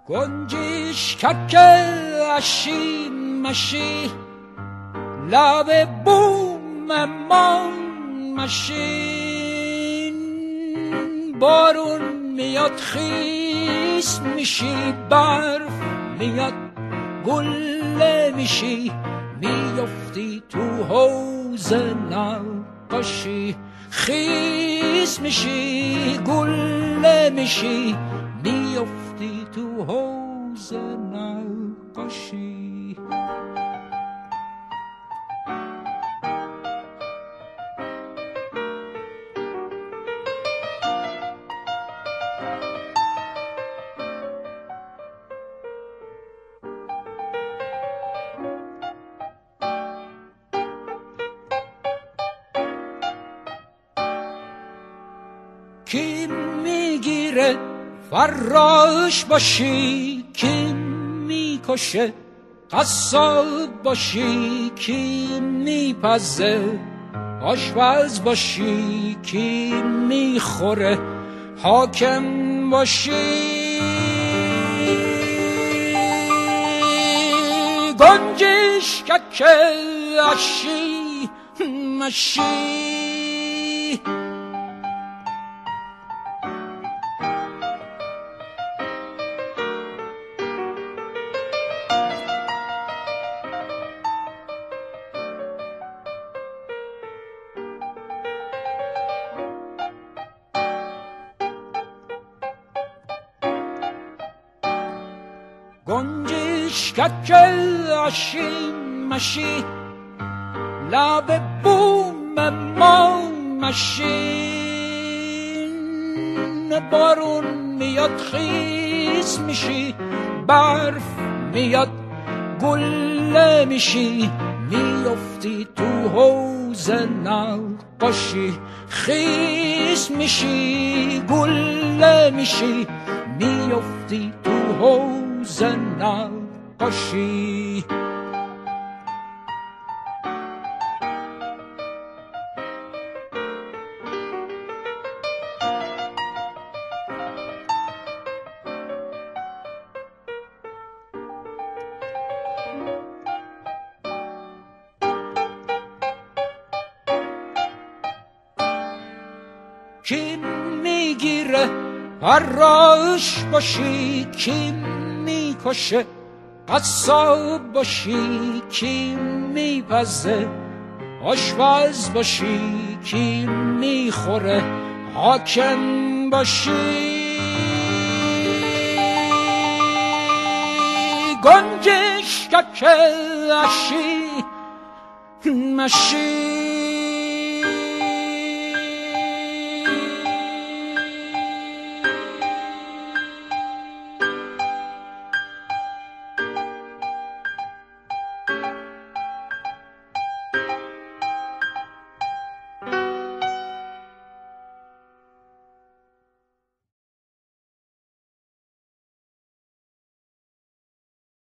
گنجش ککل اشی مشی لب بوم من مشین بارون میاد خیس میشی برف میاد گل میشی میفتی تو حوض نقاشی خیس میشی گل میشی میفتی تو حوض نقاشی کی میگیره فراش باشی کی میکشه قصاب باشی کی میپزه آشپز باشی کی میخوره حاکم باشی گنجش ککل اشی مشی گنجش ککل اشی مشی لب بوم ما مشین بارون میاد خیس میشی برف میاد گل میشی میفتی تو حوض نقاشی خیس میشی گل میشی میفتی تو حوض نقاشی کی میگیره فراش باشی کی میکشه قصاب باشی کی میپزه آشپز باشی کی میخوره حاکم باشی گنجش ککل اشی مشی